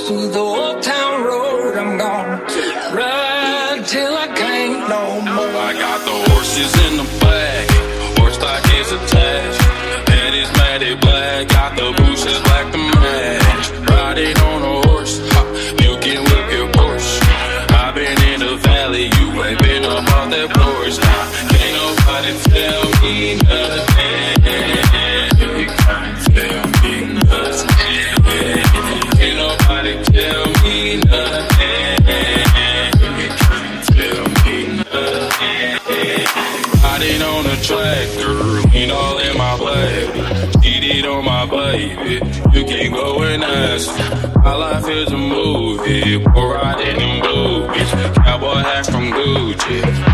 to the old town road. I'm gonna ride till I can't no more. I got the horses in the back, horse stock is attached. Head is matted black, got the bushes black to match. Riding on a horse, you can whip your Porsche. I've been in the valley, you ain't been above that porch. Now, can't nobody tell me nothing. You can't tell me nothing. Can't nobody tell me nothing. You can't tell me nothing. Riding on a tractor, lean all in my baby. Cheated on my baby, you can go and ask. My life is a movie, we're riding in boobies. Cowboy hat from Gucci.